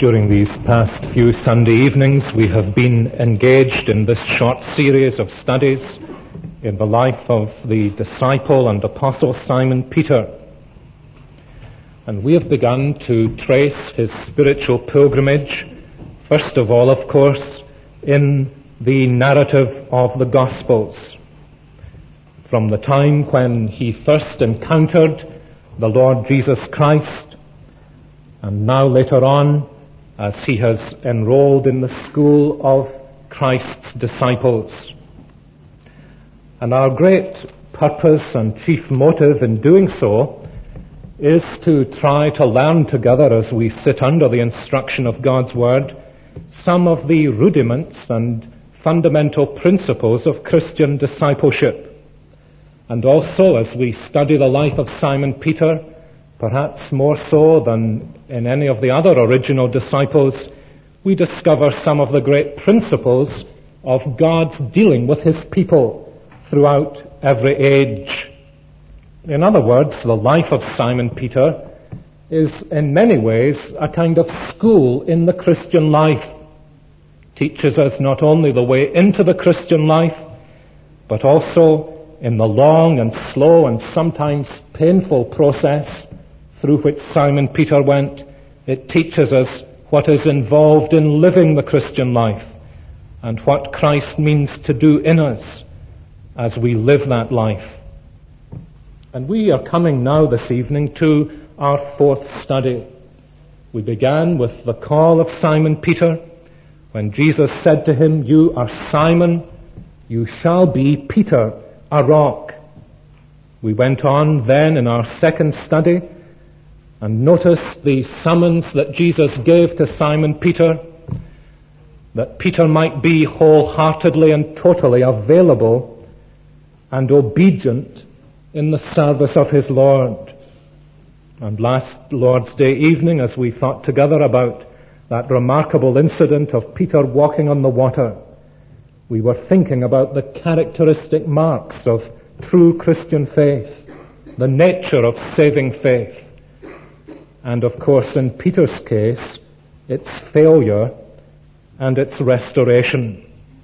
During these past few Sunday evenings, we have been engaged in this short series of studies in the life of the disciple and apostle Simon Peter. And we have begun to trace his spiritual pilgrimage, first of all, of course, in the narrative of the Gospels. From the time when he first encountered the Lord Jesus Christ, and now later on, as he has enrolled in the school of Christ's disciples. And our great purpose and chief motive in doing so is to try to learn together, as we sit under the instruction of God's Word, some of the rudiments and fundamental principles of Christian discipleship. And also, as we study the life of Simon Peter, perhaps more so than in any of the other original disciples, we discover some of the great principles of God's dealing with his people throughout every age. In other words, the life of Simon Peter is in many ways a kind of school in the Christian life. Teaches us not only the way into the Christian life, but also in the long and slow and sometimes painful process through which Simon Peter went. It teaches us what is involved in living the Christian life and what Christ means to do in us as we live that life. And we are coming now this evening to our fourth study. We began with the call of Simon Peter when Jesus said to him, "You are Simon, you shall be Peter, a rock." We went on then in our second study and notice the summons that Jesus gave to Simon Peter, that Peter might be wholeheartedly and totally available and obedient in the service of his Lord. And last Lord's Day evening, as we thought together about that remarkable incident of Peter walking on the water, we were thinking about the characteristic marks of true Christian faith, the nature of saving faith. And of course, in Peter's case, its failure and its restoration.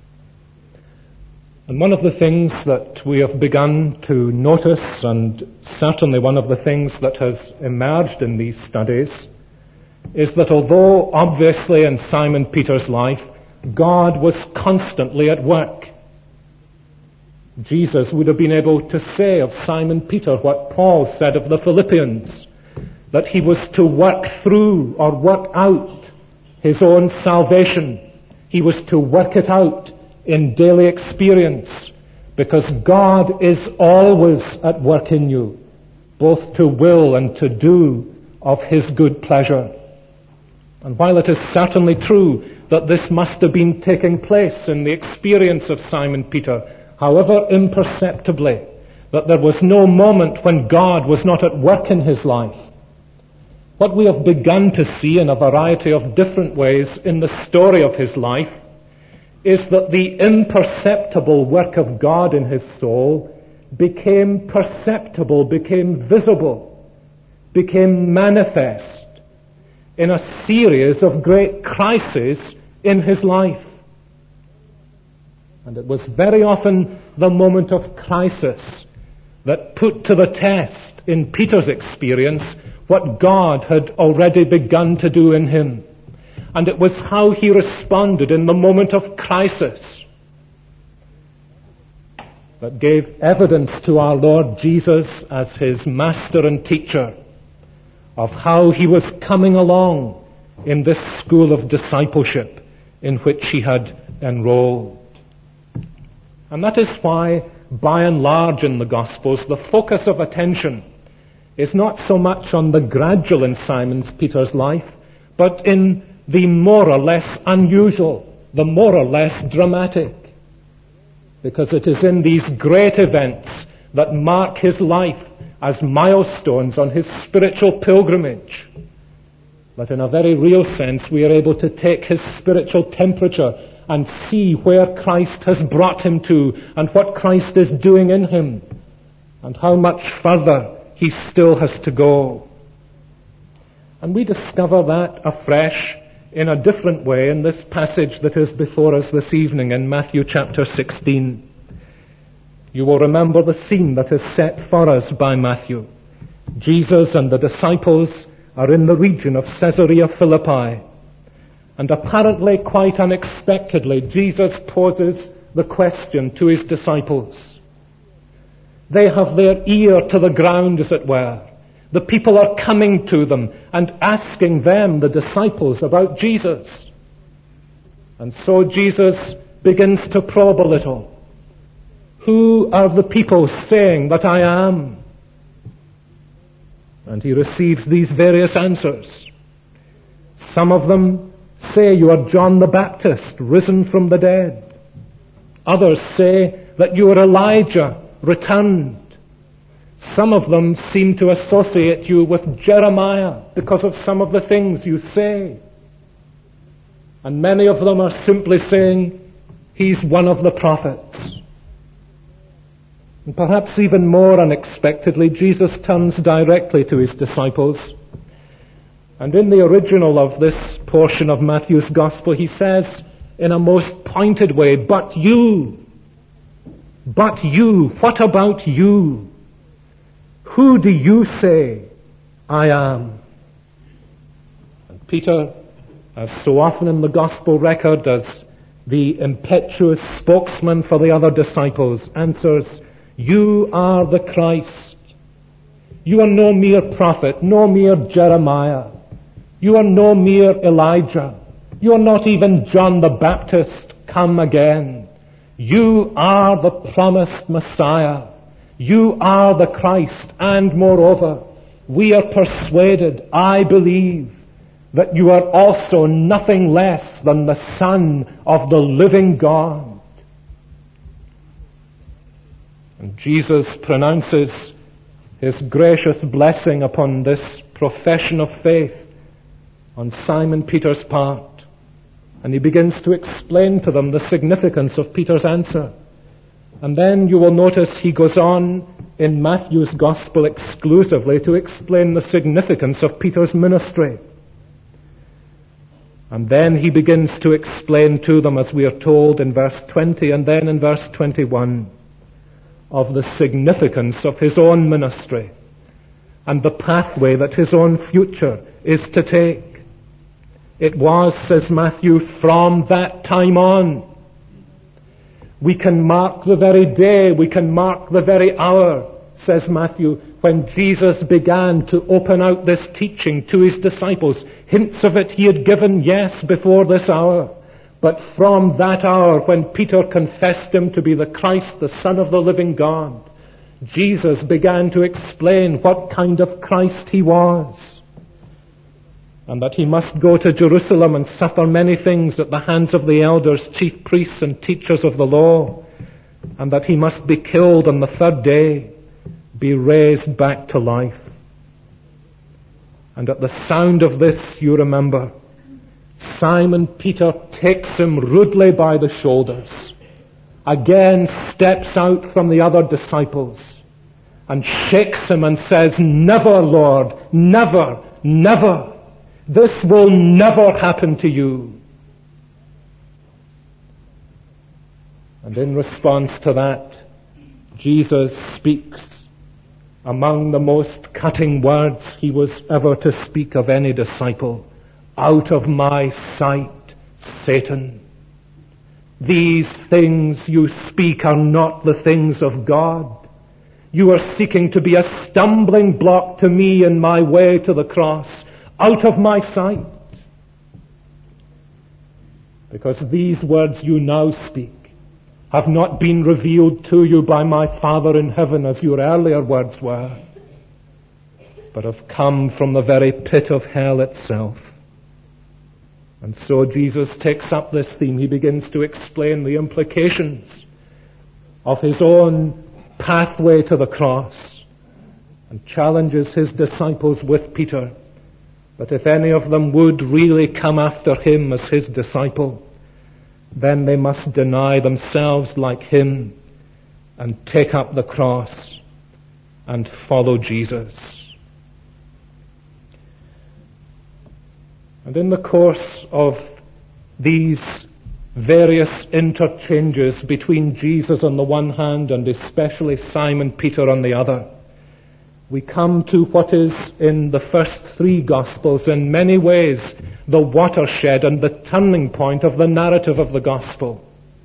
And one of the things that we have begun to notice, and certainly one of the things that has emerged in these studies, is that although obviously in Simon Peter's life, God was constantly at work. Jesus would have been able to say of Simon Peter what Paul said of the Philippians, that he was to work through or work out his own salvation. He was to work it out in daily experience, because God is always at work in you, both to will and to do of his good pleasure. And while it is certainly true that this must have been taking place in the experience of Simon Peter, however imperceptibly, that there was no moment when God was not at work in his life, what we have begun to see in a variety of different ways in the story of his life is that the imperceptible work of God in his soul became perceptible, became visible, became manifest in a series of great crises in his life. And it was very often the moment of crisis that put to the test, in Peter's experience, what God had already begun to do in him. And it was how he responded in the moment of crisis that gave evidence to our Lord Jesus as his master and teacher of how he was coming along in this school of discipleship in which he had enrolled. And that is why, by and large in the Gospels, the focus of attention is not so much on the gradual in Simon Peter's life, but in the more or less unusual, the more or less dramatic. Because it is in these great events that mark his life as milestones on his spiritual pilgrimage that in a very real sense we are able to take his spiritual temperature and see where Christ has brought him to and what Christ is doing in him and how much further he still has to go. And we discover that afresh in a different way in this passage that is before us this evening in Matthew chapter 16. You will remember the scene that is set for us by Matthew. Jesus and the disciples are in the region of Caesarea Philippi. And apparently, quite unexpectedly, Jesus poses the question to his disciples. They have their ear to the ground, as it were. The people are coming to them and asking them, the disciples, about Jesus. And so Jesus begins to probe a little. Who are the people saying that I am? And he receives these various answers. Some of them say you are John the Baptist, risen from the dead. Others say that you are Elijah, returned. Some of them seem to associate you with Jeremiah because of some of the things you say. And many of them are simply saying he's one of the prophets. And perhaps even more unexpectedly, Jesus turns directly to his disciples. And in the original of this portion of Matthew's Gospel, he says in a most pointed way, but you, what about you? Who do you say I am? And Peter, as so often in the Gospel record, as the impetuous spokesman for the other disciples, answers, you are the Christ. You are no mere prophet, no mere Jeremiah. You are no mere Elijah. You are not even John the Baptist come again. You are the promised Messiah. You are the Christ. And moreover, we are persuaded, I believe, that you are also nothing less than the Son of the living God. And Jesus pronounces his gracious blessing upon this profession of faith on Simon Peter's part. And he begins to explain to them the significance of Peter's answer. And then you will notice he goes on in Matthew's Gospel exclusively to explain the significance of Peter's ministry. And then he begins to explain to them, as we are told in verse 20 and then in verse 21, of the significance of his own ministry and the pathway that his own future is to take. It was, says Matthew, from that time on. We can mark the very day, we can mark the very hour, says Matthew, when Jesus began to open out this teaching to his disciples. Hints of it he had given, yes, before this hour. But from that hour when Peter confessed him to be the Christ, the Son of the living God, Jesus began to explain what kind of Christ he was. And that he must go to Jerusalem and suffer many things at the hands of the elders, chief priests and teachers of the law. And that he must be killed on the third day, be raised back to life. And at the sound of this, you remember, Simon Peter takes him rudely by the shoulders, again steps out from the other disciples, and shakes him and says, never, Lord, never, never. This will never happen to you. And in response to that, Jesus speaks among the most cutting words he was ever to speak of any disciple. Out of my sight, Satan. These things you speak are not the things of God. You are seeking to be a stumbling block to me in my way to the cross. Out of my sight. Because these words you now speak have not been revealed to you by my Father in heaven as your earlier words were, but have come from the very pit of hell itself. And so Jesus takes up this theme. He begins to explain the implications of his own pathway to the cross and challenges his disciples with Peter that if any of them would really come after him as his disciple, then they must deny themselves like him and take up the cross and follow Jesus. And in the course of these various interchanges between Jesus on the one hand and especially Simon Peter on the other, we come to what is in the first three Gospels in many ways the watershed and the turning point of the narrative of the Gospel.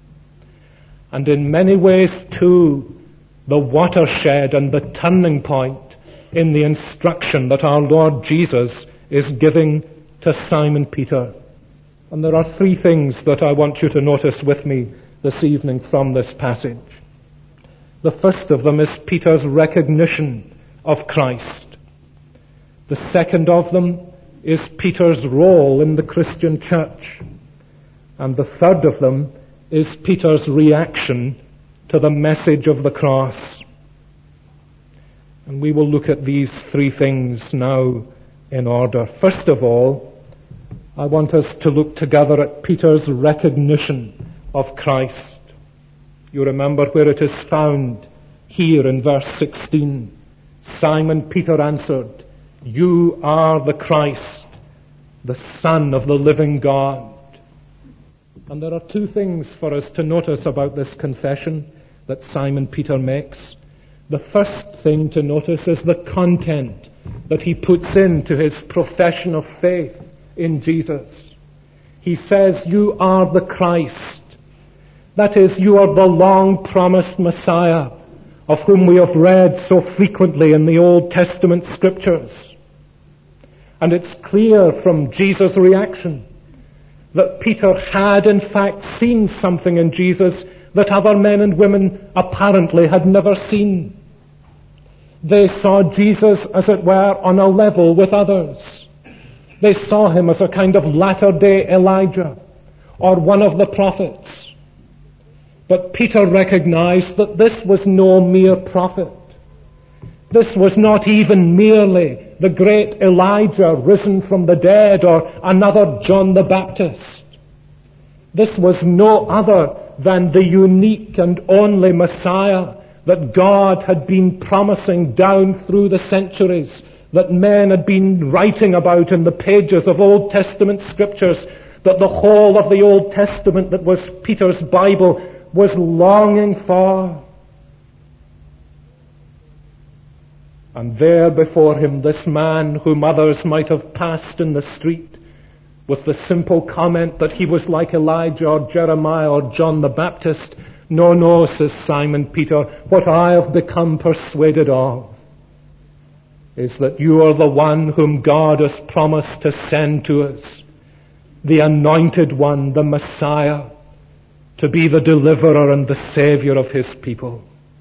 And in many ways too, the watershed and the turning point in the instruction that our Lord Jesus is giving to Simon Peter. And there are three things that I want you to notice with me this evening from this passage. The first of them is Peter's recognition of Christ. The second of them is Peter's role in the Christian church. And the third of them is Peter's reaction to the message of the cross. And we will look at these three things now in order. First of all, I want us to look together at Peter's recognition of Christ. You remember where it is found here in verse 16. Simon Peter answered, "You are the Christ, the Son of the living God." And there are two things for us to notice about this confession that Simon Peter makes. The first thing to notice is the content that he puts into his profession of faith in Jesus. He says, "You are the Christ." That is, you are the long-promised Messiah of whom we have read so frequently in the Old Testament scriptures. And it's clear from Jesus' reaction that Peter had in fact seen something in Jesus that other men and women apparently had never seen. They saw Jesus, as it were, on a level with others. They saw him as a kind of latter-day Elijah or one of the prophets. But Peter recognized that this was no mere prophet. This was not even merely the great Elijah risen from the dead or another John the Baptist. This was no other than the unique and only Messiah that God had been promising down through the centuries, that men had been writing about in the pages of Old Testament scriptures, that the whole of the Old Testament that was Peter's Bible was longing for. And there before him, this man whom others might have passed in the street with the simple comment that he was like Elijah or Jeremiah or John the Baptist. "No, no," says Simon Peter, "what I have become persuaded of is that you are the one whom God has promised to send to us, the anointed one, the Messiah, to be the deliverer and the savior of his people."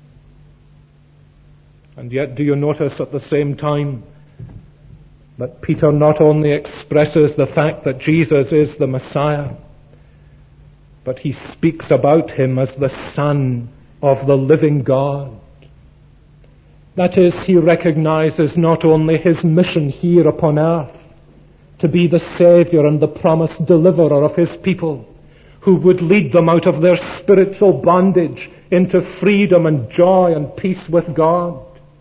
And yet, do you notice at the same time that Peter not only expresses the fact that Jesus is the Messiah, but he speaks about him as the Son of the living God. That is, he recognizes not only his mission here upon earth to be the Savior and the promised deliverer of his people, who would lead them out of their spiritual bondage into freedom and joy and peace with God,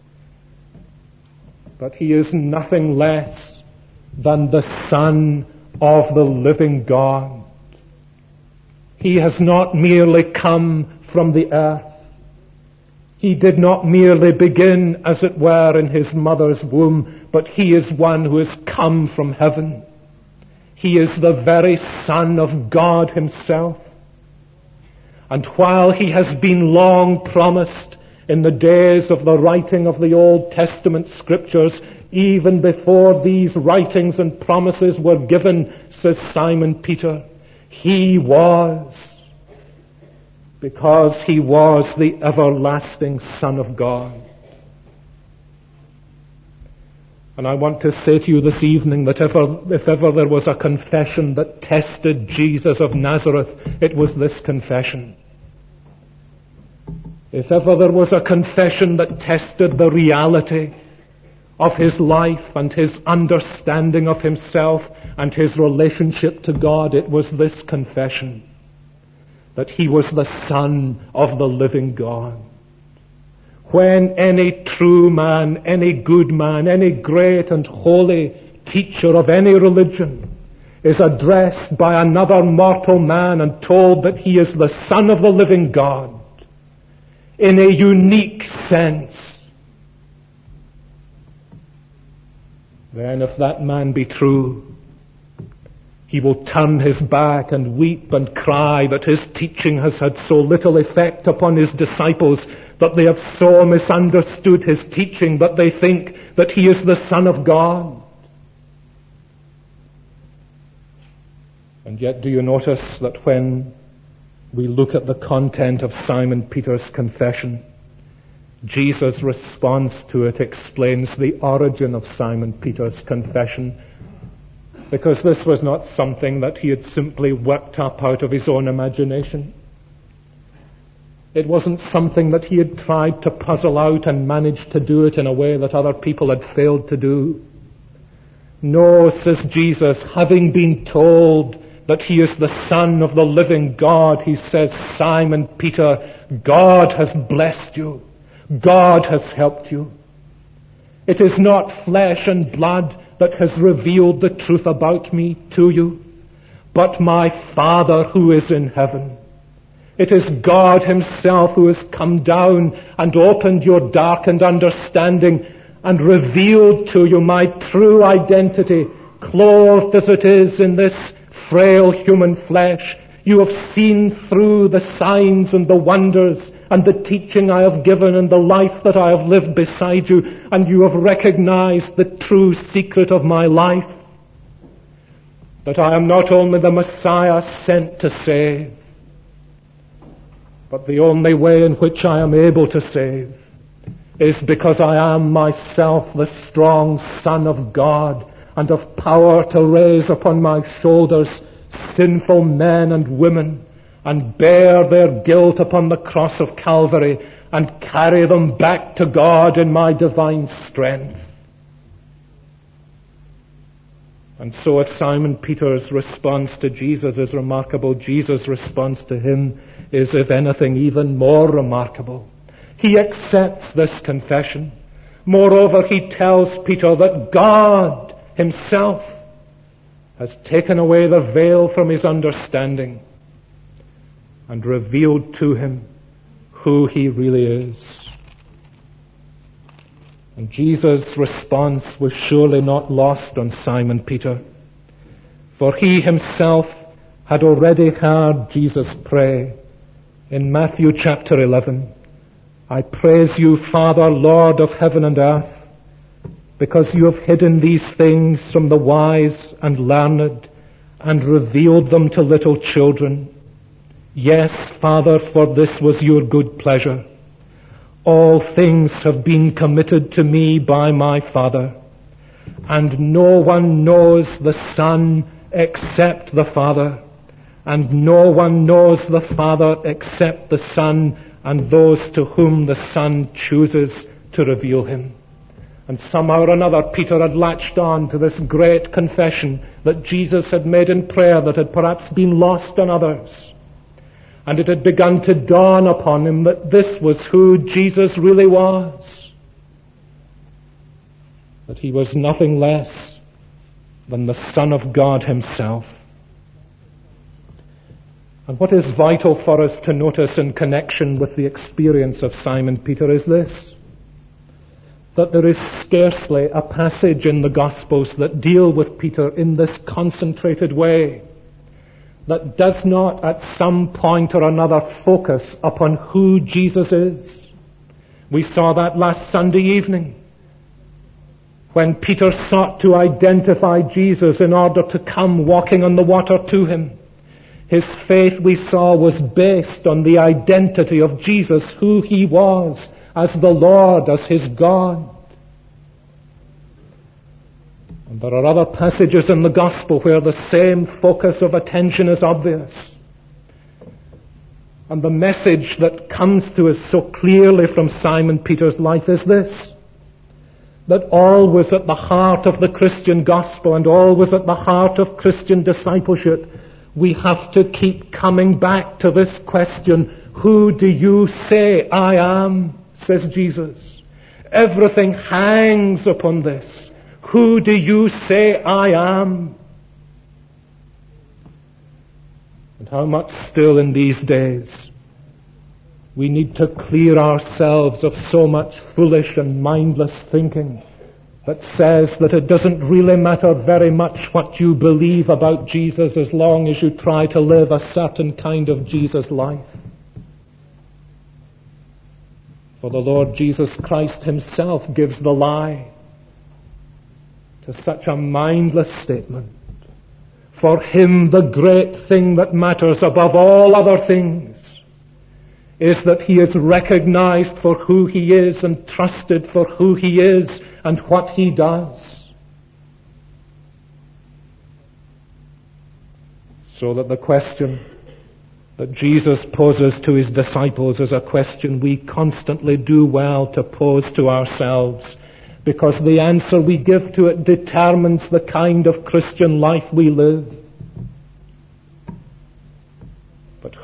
but he is nothing less than the Son of the living God. He has not merely come from the earth. He did not merely begin, as it were, in his mother's womb, but he is one who has come from heaven. He is the very Son of God himself. And while he has been long promised in the days of the writing of the Old Testament scriptures, even before these writings and promises were given, says Simon Peter, he was, because he was the everlasting Son of God. And I want to say to you this evening that if ever there was a confession that tested Jesus of Nazareth, it was this confession. If ever there was a confession that tested the reality of his life and his understanding of himself and his relationship to God, it was this confession, that he was the Son of the living God. When any true man, any good man, any great and holy teacher of any religion is addressed by another mortal man and told that he is the Son of the living God in a unique sense, then if that man be true, he will turn his back and weep and cry that his teaching has had so little effect upon his disciples, that they have so misunderstood his teaching that they think that he is the Son of God. And yet, do you notice that when we look at the content of Simon Peter's confession, Jesus' response to it explains the origin of Simon Peter's confession, because this was not something that he had simply worked up out of his own imagination. It wasn't something that he had tried to puzzle out and managed to do it in a way that other people had failed to do. No, says Jesus, having been told that he is the Son of the living God, he says, Simon Peter, God has blessed you. God has helped you. It is not flesh and blood that has revealed the truth about me to you, but my Father who is in heaven. It is God himself who has come down and opened your darkened understanding and revealed to you my true identity, clothed as it is in this frail human flesh. You have seen through the signs and the wonders and the teaching I have given and the life that I have lived beside you, and you have recognized the true secret of my life, that I am not only the Messiah sent to save, but the only way in which I am able to save is because I am myself the strong Son of God and of power to raise upon my shoulders sinful men and women and bear their guilt upon the cross of Calvary and carry them back to God in my divine strength. And so if Simon Peter's response to Jesus is remarkable, Jesus' response to him is, if anything, even more remarkable. He accepts this confession. Moreover, he tells Peter that God himself has taken away the veil from his understanding and revealed to him who he really is. And Jesus' response was surely not lost on Simon Peter, for he himself had already heard Jesus pray in Matthew chapter 11, I praise you, Father, Lord of heaven and earth, because you have hidden these things from the wise and learned and revealed them to little children. Yes, Father, for this was your good pleasure. All things have been committed to me by my Father, and no one knows the Son except the Father, and no one knows the Father except the Son and those to whom the Son chooses to reveal him. And somehow or another Peter had latched on to this great confession that Jesus had made in prayer that had perhaps been lost on others. And it had begun to dawn upon him that this was who Jesus really was. That he was nothing less than the Son of God himself. And what is vital for us to notice in connection with the experience of Simon Peter is this: that there is scarcely a passage in the Gospels that deal with Peter in this concentrated way that does not at some point or another focus upon who Jesus is. We saw that last Sunday evening when Peter sought to identify Jesus in order to come walking on the water to him. His faith, we saw, was based on the identity of Jesus, who he was as the Lord, as his God. And there are other passages in the Gospel where the same focus of attention is obvious. And the message that comes to us so clearly from Simon Peter's life is this: that always at the heart of the Christian gospel and always at the heart of Christian discipleship, we have to keep coming back to this question: who do you say I am? Says Jesus. Everything hangs upon this. Who do you say I am? And how much still in these days we need to clear ourselves of so much foolish and mindless thinking that says that it doesn't really matter very much what you believe about Jesus as long as you try to live a certain kind of Jesus life. For the Lord Jesus Christ himself gives the lie to such a mindless statement. For him the great thing that matters above all other things is that he is recognized for who he is and trusted for who he is and what he does. So that the question that Jesus poses to his disciples is a question we constantly do well to pose to ourselves, because the answer we give to it determines the kind of Christian life we live. But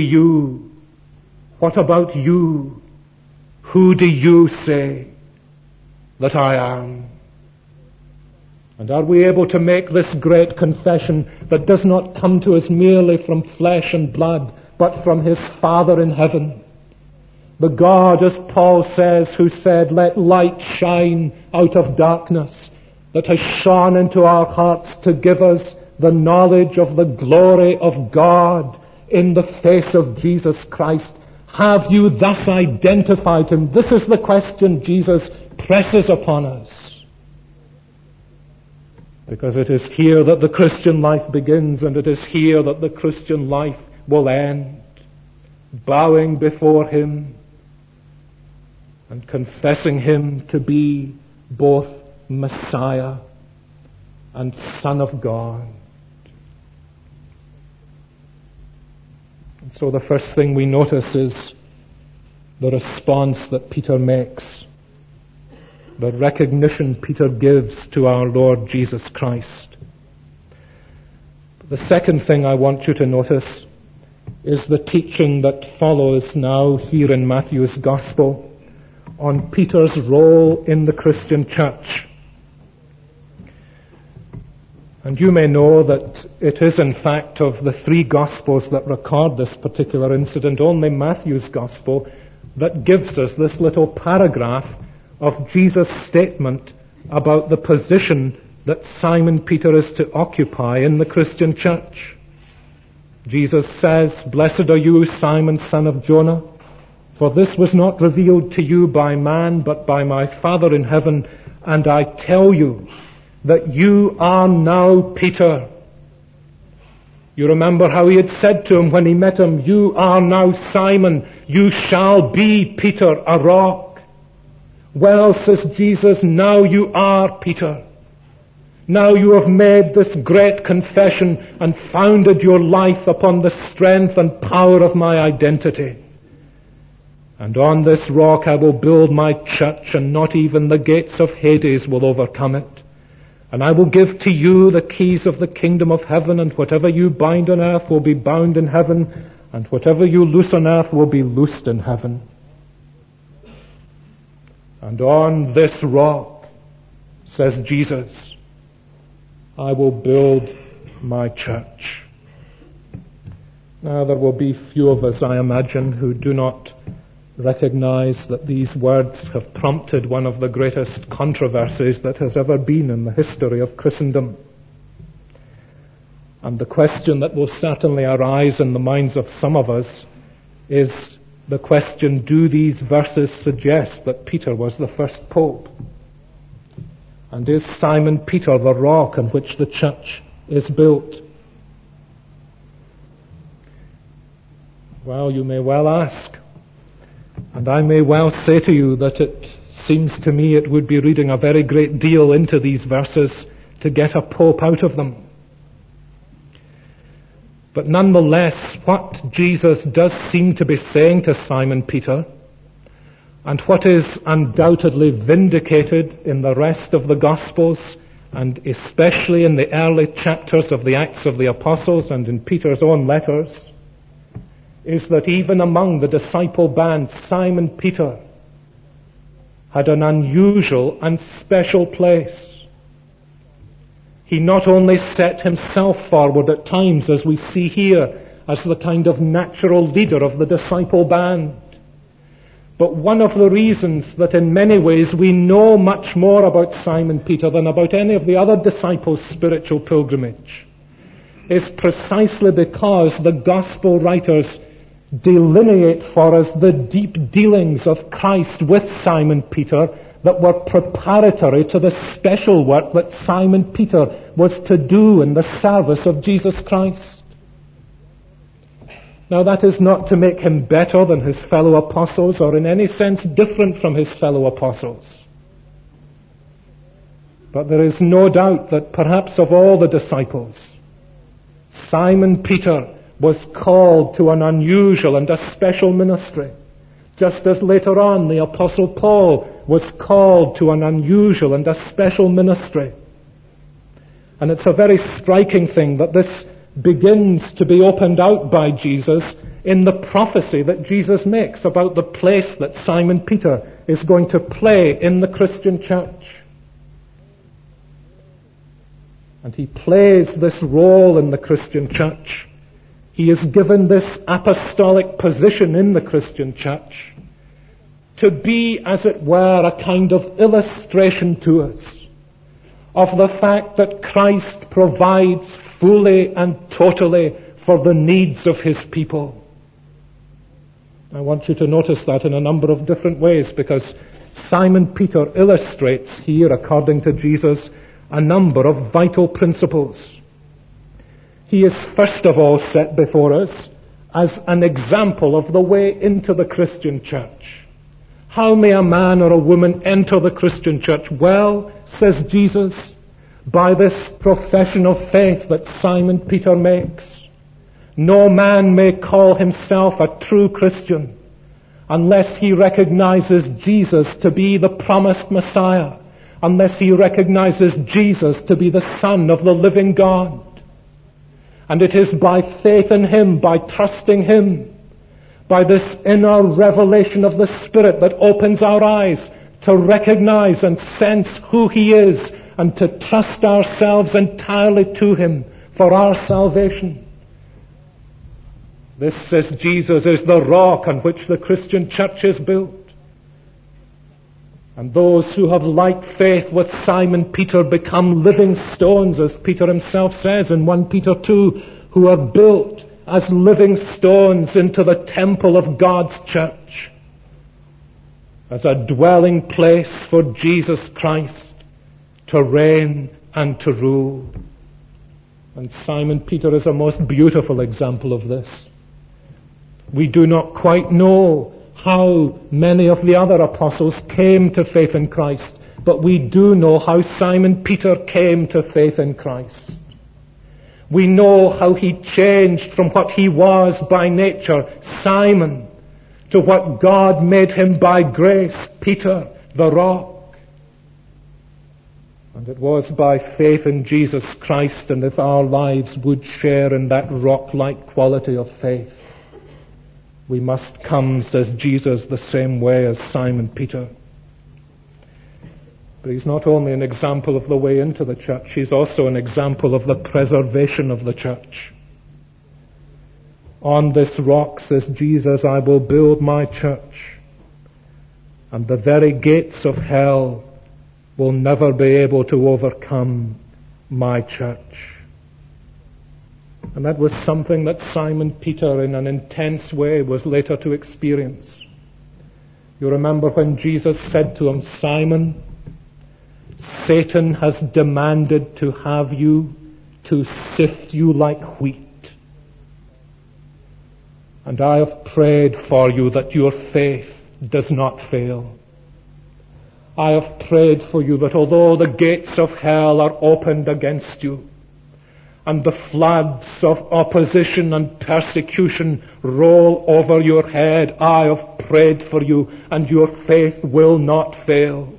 what about you? Who do you say that I am? And are we able to make this great confession that does not come to us merely from flesh and blood, but from his Father in heaven? The God, as Paul says, who said, "Let light shine out of darkness," that has shone into our hearts to give us the knowledge of the glory of God in the face of Jesus Christ. Have you thus identified him? This is the question Jesus presses upon us. Because it is here that the Christian life begins, and it is here that the Christian life will end. Bowing before him and confessing him to be both Messiah and Son of God. And so the first thing we notice is the response that Peter makes, the recognition Peter gives to our Lord Jesus Christ. The second thing I want you to notice is the teaching that follows now here in Matthew's Gospel on Peter's role in the Christian church. And you may know that it is, in fact, of the three Gospels that record this particular incident, only Matthew's Gospel that gives us this little paragraph of Jesus' statement about the position that Simon Peter is to occupy in the Christian church. Jesus says, "Blessed are you, Simon, son of Jonah, for this was not revealed to you by man, but by my Father in heaven. And I tell you that you are now Peter." You remember how he had said to him when he met him, "You are now Simon, you shall be Peter, a rock." Well, says Jesus, now you are Peter. Now you have made this great confession and founded your life upon the strength and power of my identity. And on this rock I will build my church, and not even the gates of Hades will overcome it. And I will give to you the keys of the kingdom of heaven, and whatever you bind on earth will be bound in heaven, and whatever you loose on earth will be loosed in heaven. And on this rock, says Jesus, I will build my church. Now there will be few of us, I imagine, who do not recognize that these words have prompted one of the greatest controversies that has ever been in the history of Christendom. And the question that will certainly arise in the minds of some of us is the question, do these verses suggest that Peter was the first pope? And is Simon Peter the rock on which the church is built? Well, you may well ask. And I may well say to you that it seems to me it would be reading a very great deal into these verses to get a pope out of them. But nonetheless, what Jesus does seem to be saying to Simon Peter, and what is undoubtedly vindicated in the rest of the Gospels, and especially in the early chapters of the Acts of the Apostles and in Peter's own letters, is that even among the disciple band, Simon Peter had an unusual and special place. He not only set himself forward at times, as we see here, as the kind of natural leader of the disciple band. But one of the reasons that in many ways we know much more about Simon Peter than about any of the other disciples' spiritual pilgrimage is precisely because the gospel writers delineate for us the deep dealings of Christ with Simon Peter that were preparatory to the special work that Simon Peter was to do in the service of Jesus Christ. Now, that is not to make him better than his fellow apostles or in any sense different from his fellow apostles. But there is no doubt that perhaps of all the disciples, Simon Peter was called to an unusual and a special ministry, just as later on the Apostle Paul was called to an unusual and a special ministry. And it's a very striking thing that this begins to be opened out by Jesus in the prophecy that Jesus makes about the place that Simon Peter is going to play in the Christian church. And he plays this role in the Christian church. He is given this apostolic position in the Christian church to be, as it were, a kind of illustration to us of the fact that Christ provides fully and totally for the needs of his people. I want you to notice that in a number of different ways, because Simon Peter illustrates here, according to Jesus, a number of vital principles. He is first of all set before us as an example of the way into the Christian church. How may a man or a woman enter the Christian church? Well, says Jesus, by this profession of faith that Simon Peter makes. No man may call himself a true Christian unless he recognizes Jesus to be the promised Messiah, unless he recognizes Jesus to be the Son of the living God. And it is by faith in him, by trusting him, by this inner revelation of the Spirit that opens our eyes to recognize and sense who he is and to trust ourselves entirely to him for our salvation. This, says Jesus, is the rock on which the Christian church is built. And those who have like faith with Simon Peter become living stones, as Peter himself says in 1 Peter 2, who are built as living stones into the temple of God's church, as a dwelling place for Jesus Christ to reign and to rule. And Simon Peter is a most beautiful example of this. We do not quite know how many of the other apostles came to faith in Christ, but we do know how Simon Peter came to faith in Christ. We know how he changed from what he was by nature, Simon, to what God made him by grace, Peter, the rock. And it was by faith in Jesus Christ, and if our lives would share in that rock-like quality of faith, we must come, says Jesus, the same way as Simon Peter. But he's not only an example of the way into the church, he's also an example of the preservation of the church. On this rock, says Jesus, I will build my church, and the very gates of hell will never be able to overcome my church. And that was something that Simon Peter, in an intense way, was later to experience. You remember when Jesus said to him, Simon, Satan has demanded to have you, to sift you like wheat. And I have prayed for you that your faith does not fail. I have prayed for you that although the gates of hell are opened against you, and the floods of opposition and persecution roll over your head, I have prayed for you, and your faith will not fail.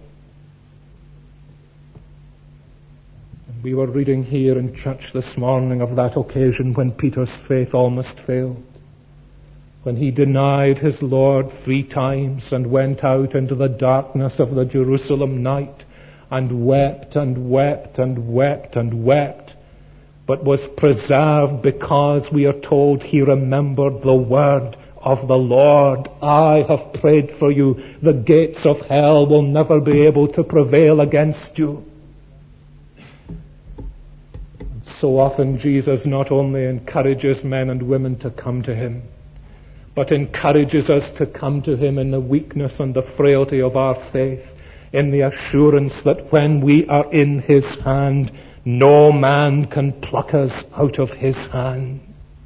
And we were reading here in church this morning of that occasion when Peter's faith almost failed, when he denied his Lord 3 times and went out into the darkness of the Jerusalem night and wept and wept and wept and wept but was preserved because we are told he remembered the word of the Lord. I have prayed for you. The gates of hell will never be able to prevail against you. And so often Jesus not only encourages men and women to come to him, but encourages us to come to him in the weakness and the frailty of our faith, in the assurance that when we are in his hand, no man can pluck us out of his hand.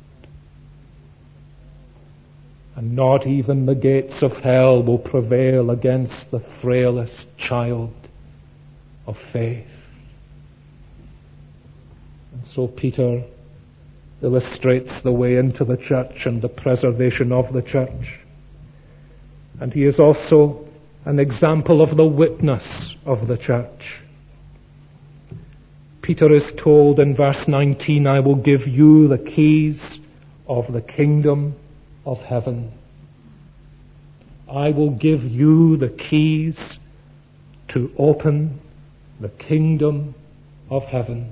And not even the gates of hell will prevail against the frailest child of faith. And so Peter illustrates the way into the church and the preservation of the church. And he is also an example of the witness of the church. Peter is told in verse 19, I will give you the keys of the kingdom of heaven. I will give you the keys to open the kingdom of heaven.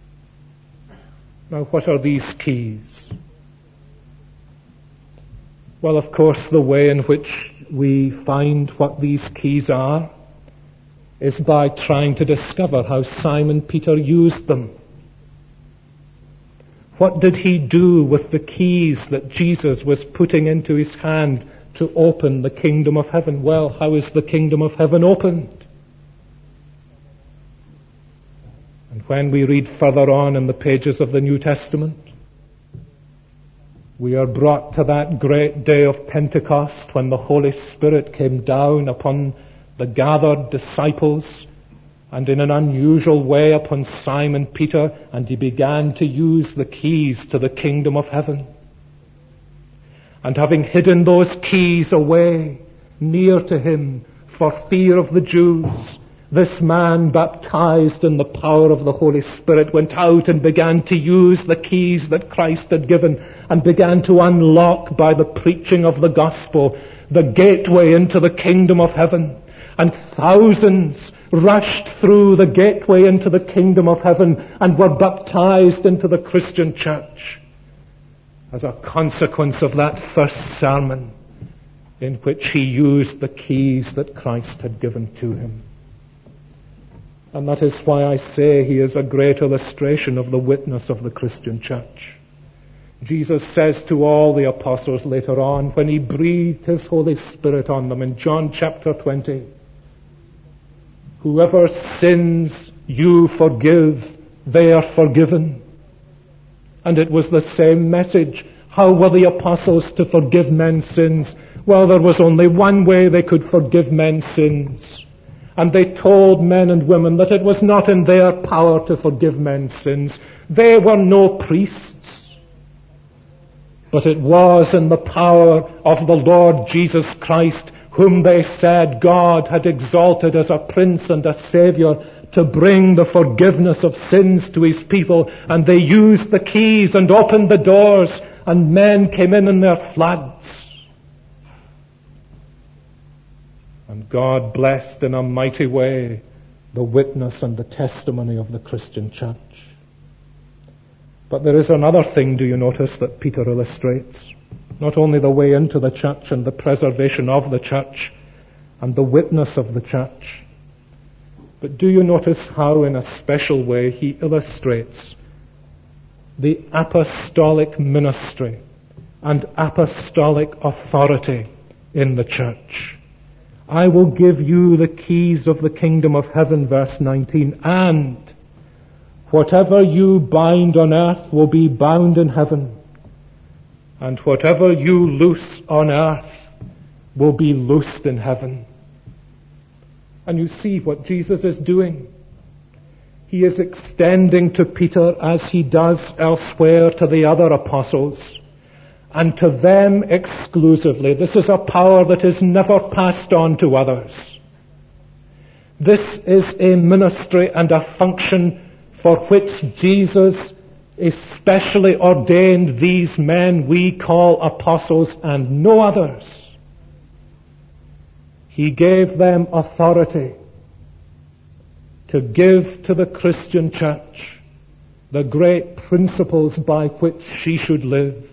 Now, what are these keys? Well, of course, the way in which we find what these keys are is by trying to discover how Simon Peter used them. What did he do with the keys that Jesus was putting into his hand to open the kingdom of heaven? Well, how is the kingdom of heaven opened? And when we read further on in the pages of the New Testament, we are brought to that great day of Pentecost when the Holy Spirit came down upon the gathered disciples and in an unusual way upon Simon Peter, and he began to use the keys to the kingdom of heaven. And having hidden those keys away near to him for fear of the Jews, this man, baptized in the power of the Holy Spirit, went out and began to use the keys that Christ had given and began to unlock by the preaching of the gospel the gateway into the kingdom of heaven. And thousands rushed through the gateway into the kingdom of heaven and were baptized into the Christian church as a consequence of that first sermon in which he used the keys that Christ had given to him. And that is why I say he is a great illustration of the witness of the Christian church. Jesus says to all the apostles later on, when he breathed his Holy Spirit on them in John chapter 20, whoever sins you forgive, they are forgiven. And it was the same message. How were the apostles to forgive men's sins? Well, there was only one way they could forgive men's sins. And they told men and women that it was not in their power to forgive men's sins. They were no priests. But it was in the power of the Lord Jesus Christ, whom they said God had exalted as a prince and a savior to bring the forgiveness of sins to his people. And they used the keys and opened the doors, and men came in their floods. And God blessed in a mighty way the witness and the testimony of the Christian church. But there is another thing, do you notice, that Peter illustrates? Not only the way into the church and the preservation of the church and the witness of the church, but do you notice how in a special way he illustrates the apostolic ministry and apostolic authority in the church? I will give you the keys of the kingdom of heaven, verse 19, and whatever you bind on earth will be bound in heaven, and whatever you loose on earth will be loosed in heaven. And you see what Jesus is doing. He is extending to Peter, as he does elsewhere to the other apostles, and to them exclusively. This is a power that is never passed on to others. This is a ministry and a function for which Jesus especially ordained these men we call apostles and no others. He gave them authority to give to the Christian church the great principles by which she should live.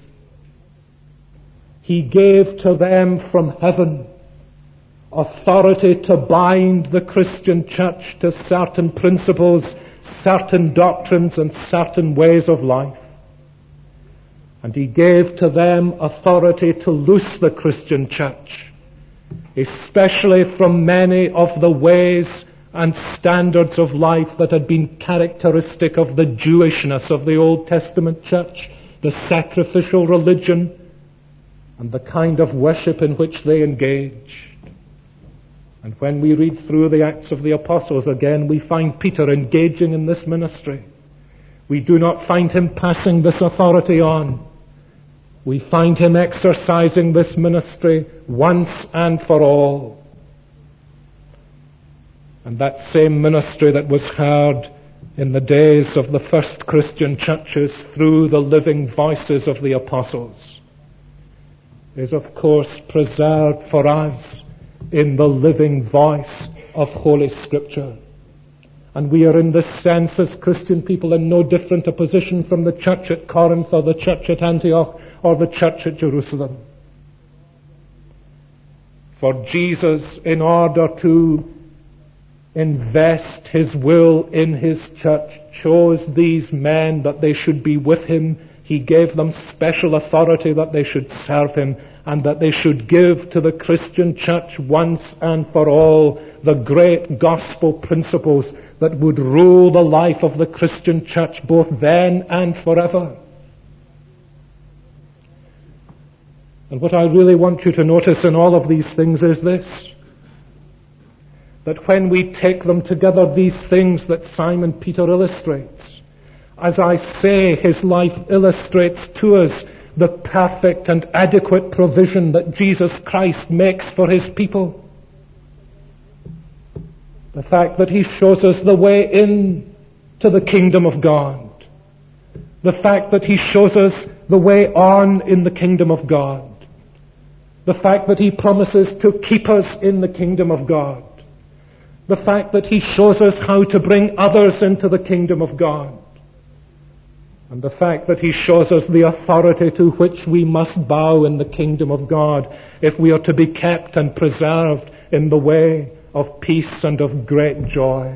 He gave to them from heaven authority to bind the Christian church to certain principles, certain doctrines, and certain ways of life. And he gave to them authority to loose the Christian church, especially from many of the ways and standards of life that had been characteristic of the Jewishness of the Old Testament church, the sacrificial religion, and the kind of worship in which they engaged. And when we read through the Acts of the Apostles again, we find Peter engaging in this ministry. We do not find him passing this authority on. We find him exercising this ministry once and for all. And that same ministry that was heard in the days of the first Christian churches through the living voices of the apostles is, of course, preserved for us in the living voice of Holy Scripture. And we are in this sense as Christian people in no different a position from the church at Corinth or the church at Antioch or the church at Jerusalem. For Jesus, in order to invest his will in his church, chose these men that they should be with him. He gave them special authority that they should serve him and that they should give to the Christian church once and for all the great gospel principles that would rule the life of the Christian church both then and forever. And what I really want you to notice in all of these things is this: that when we take them together, these things that Simon Peter illustrates, as I say, his life illustrates to us the perfect and adequate provision that Jesus Christ makes for his people. The fact that he shows us the way in to the kingdom of God. The fact that he shows us the way on in the kingdom of God. The fact that he promises to keep us in the kingdom of God. The fact that he shows us how to bring others into the kingdom of God. And the fact that he shows us the authority to which we must bow in the kingdom of God if we are to be kept and preserved in the way of peace and of great joy.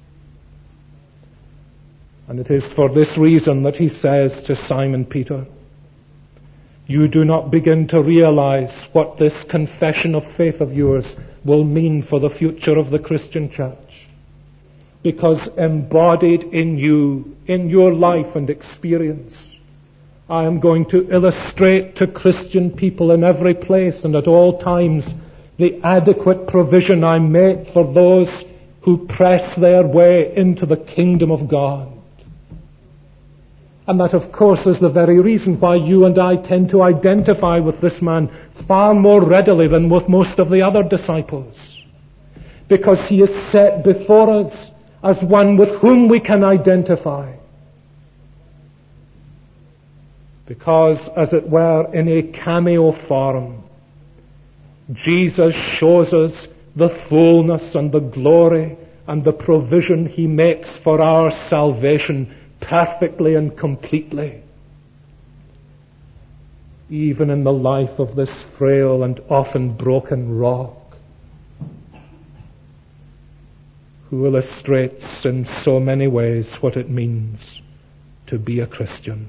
And it is for this reason that he says to Simon Peter, you do not begin to realize what this confession of faith of yours will mean for the future of the Christian church. Because embodied in you, in your life and experience, I am going to illustrate to Christian people in every place and at all times the adequate provision I make for those who press their way into the kingdom of God. And that, of course, is the very reason why you and I tend to identify with this man far more readily than with most of the other disciples. Because he is set before us as one with whom we can identify. Because, as it were, in a cameo form, Jesus shows us the fullness and the glory and the provision he makes for our salvation perfectly and completely, even in the life of this frail and often broken rock, who illustrates in so many ways what it means to be a Christian.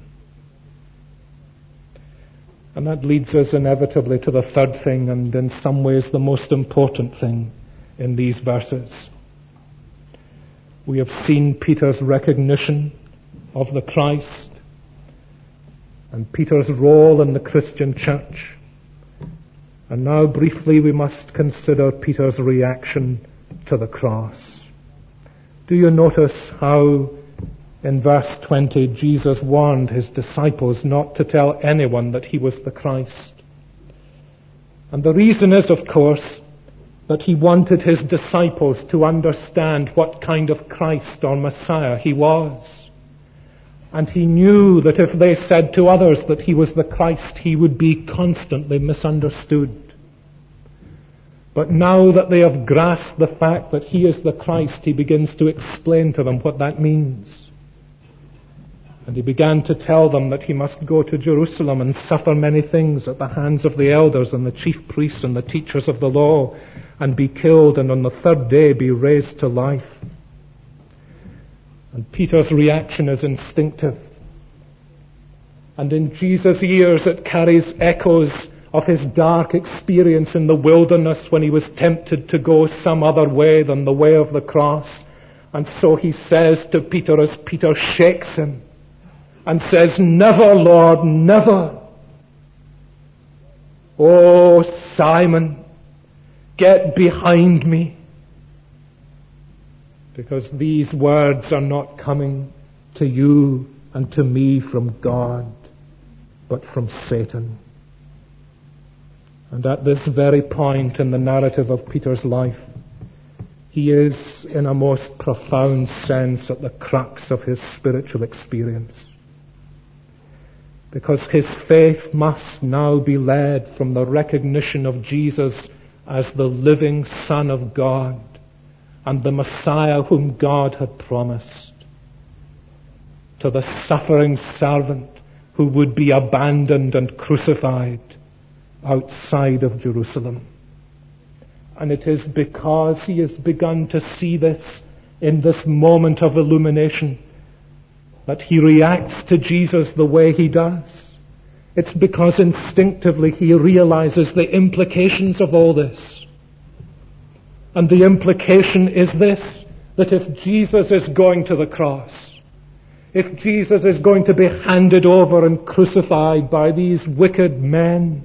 And that leads us inevitably to the third thing, and in some ways the most important thing in these verses. We have seen Peter's recognition of the Christ and Peter's role in the Christian church. And now briefly we must consider Peter's reaction to the cross. Do you notice how in verse 20 Jesus warned his disciples not to tell anyone that he was the Christ? And the reason is, of course, that he wanted his disciples to understand what kind of Christ or Messiah he was. And he knew that if they said to others that he was the Christ, he would be constantly misunderstood. But now that they have grasped the fact that he is the Christ, he begins to explain to them what that means. And he began to tell them that he must go to Jerusalem and suffer many things at the hands of the elders and the chief priests and the teachers of the law, and be killed, and on the third day be raised to life. And Peter's reaction is instinctive. And in Jesus' ears it carries echoes of his dark experience in the wilderness when he was tempted to go some other way than the way of the cross. And so he says to Peter, as Peter shakes him, and says, "Never, Lord, never. Oh, Simon, get behind me." Because these words are not coming to you and to me from God, but from Satan. And at this very point in the narrative of Peter's life, he is, in a most profound sense, at the crux of his spiritual experience. Because his faith must now be led from the recognition of Jesus as the living Son of God and the Messiah whom God had promised, to the suffering servant who would be abandoned and crucified outside of Jerusalem. And it is because he has begun to see this in this moment of illumination that he reacts to Jesus the way he does. It's because instinctively he realizes the implications of all this. And the implication is this, that if Jesus is going to the cross, if Jesus is going to be handed over and crucified by these wicked men,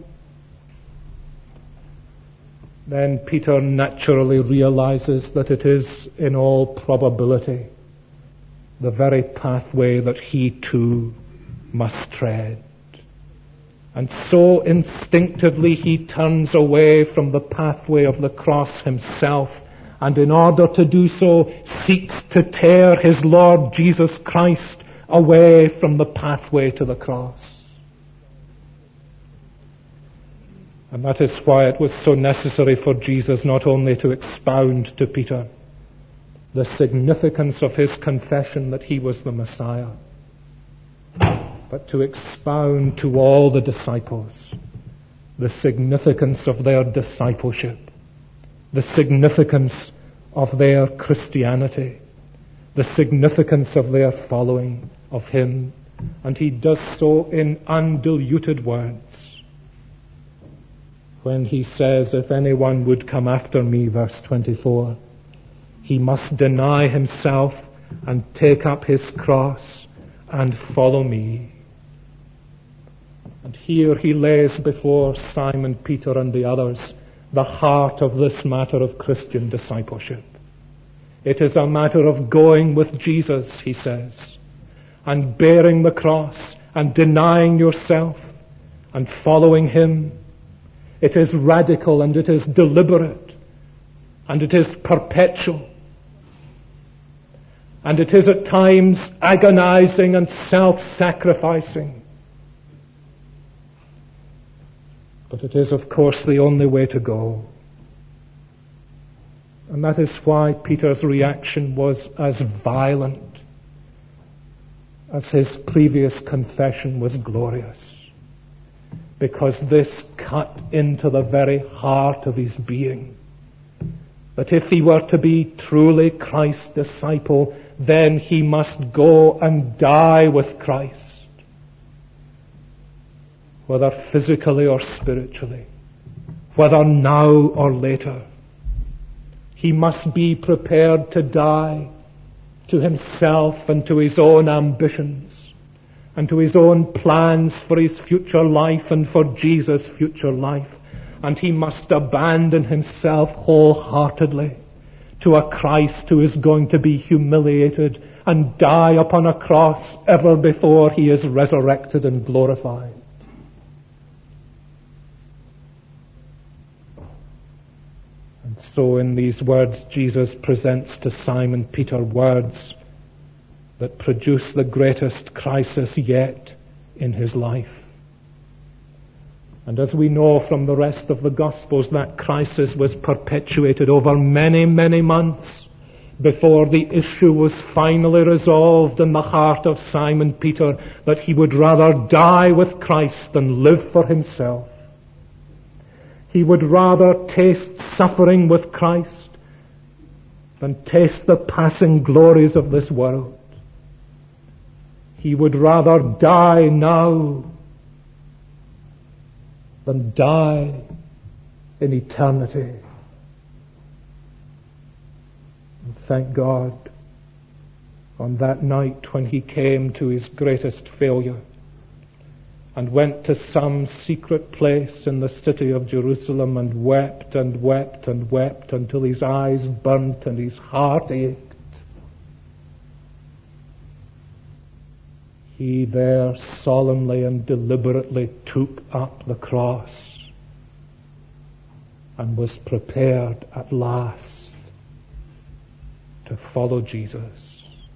then Peter naturally realizes that it is, in all probability, the very pathway that he too must tread. And so instinctively he turns away from the pathway of the cross himself, and in order to do so seeks to tear his Lord Jesus Christ away from the pathway to the cross. And that is why it was so necessary for Jesus not only to expound to Peter the significance of his confession that he was the Messiah, but to expound to all the disciples the significance of their discipleship, the significance of their Christianity, the significance of their following of him. And he does so in undiluted words when he says, "If anyone would come after me," verse 24, "he must deny himself and take up his cross and follow me." And here he lays before Simon Peter and the others the heart of this matter of Christian discipleship. It is a matter of going with Jesus, he says, and bearing the cross and denying yourself and following him. It is radical and it is deliberate and it is perpetual. And it is at times agonizing and self-sacrificing. But it is, of course, the only way to go. And that is why Peter's reaction was as violent as his previous confession was glorious. Because this cut into the very heart of his being. That if he were to be truly Christ's disciple, then he must go and die with Christ, whether physically or spiritually, whether now or later. He must be prepared to die to himself and to his own ambitions and to his own plans for his future life and for Jesus' future life. And he must abandon himself wholeheartedly to a Christ who is going to be humiliated and die upon a cross ever before he is resurrected and glorified. And so in these words, Jesus presents to Simon Peter words that produce the greatest crisis yet in his life. And as we know from the rest of the Gospels, that crisis was perpetuated over many, many months, before the issue was finally resolved in the heart of Simon Peter that he would rather die with Christ than live for himself. He would rather taste suffering with Christ than taste the passing glories of this world. He would rather die now than die in eternity. And thank God, on that night when he came to his greatest failure and went to some secret place in the city of Jerusalem and wept and wept and wept until his eyes burnt and his heart ached, he there solemnly and deliberately took up the cross and was prepared at last to follow Jesus.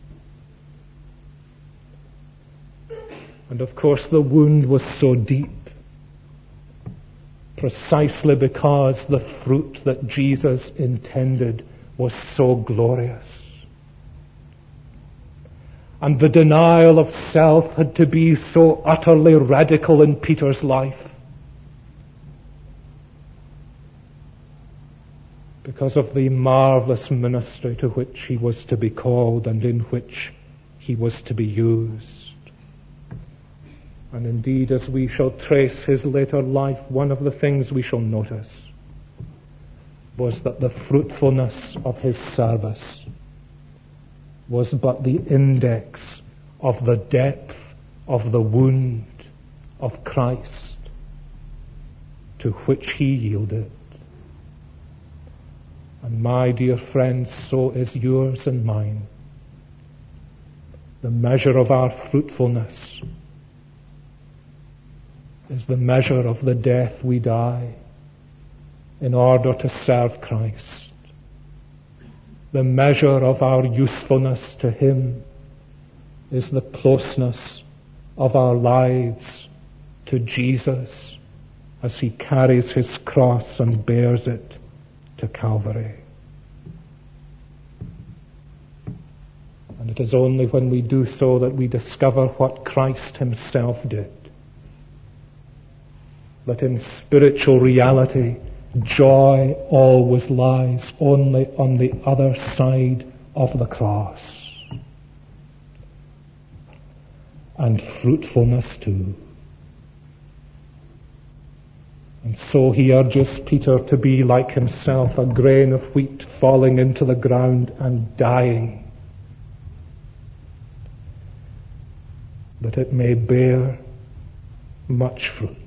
And of course the wound was so deep precisely because the fruit that Jesus intended was so glorious. And the denial of self had to be so utterly radical in Peter's life because of the marvelous ministry to which he was to be called and in which he was to be used. And indeed, as we shall trace his later life, one of the things we shall notice was that the fruitfulness of his service was but the index of the depth of the wound of Christ to which he yielded. And my dear friends, so is yours and mine. The measure of our fruitfulness is the measure of the death we die in order to serve Christ. The measure of our usefulness to him is the closeness of our lives to Jesus as he carries his cross and bears it to Calvary. And it is only when we do so that we discover what Christ himself did. That in spiritual reality, joy always lies only on the other side of the cross. And fruitfulness too. And so he urges Peter to be like himself, a grain of wheat falling into the ground and dying, that it may bear much fruit.